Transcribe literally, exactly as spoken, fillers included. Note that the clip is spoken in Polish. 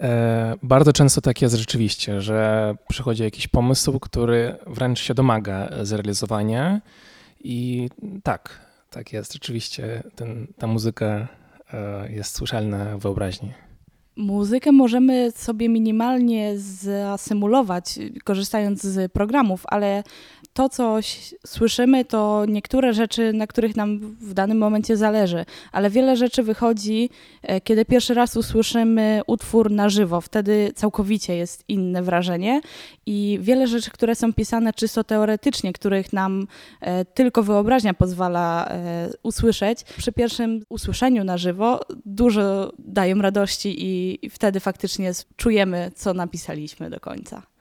E, bardzo często tak jest rzeczywiście, że przychodzi jakiś pomysł, który wręcz się domaga zrealizowania i tak, tak jest rzeczywiście, ten, ta muzyka e, jest słyszalna w wyobraźni. Muzykę możemy sobie minimalnie zasymulować, korzystając z programów, ale to, co słyszymy, to niektóre rzeczy, na których nam w danym momencie zależy, ale wiele rzeczy wychodzi, kiedy pierwszy raz usłyszymy utwór na żywo. Wtedy całkowicie jest inne wrażenie i wiele rzeczy, które są pisane czysto teoretycznie, których nam tylko wyobraźnia pozwala usłyszeć, przy pierwszym usłyszeniu na żywo dużo dają radości i wtedy faktycznie czujemy, co napisaliśmy do końca.